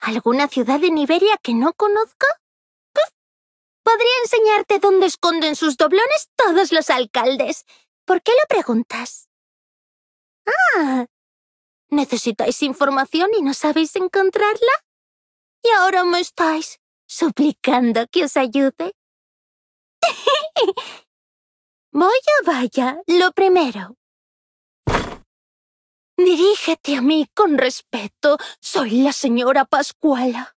¿Alguna ciudad en Iberia que no conozca? Podría enseñarte dónde esconden sus doblones todos los alcaldes. ¿Por qué lo preguntas? Ah, ¿necesitáis información y no sabéis encontrarla? ¿Y ahora me estáis suplicando que os ayude? Vaya, lo primero. Dirígete a mí con respeto. Soy la señora Pascuala.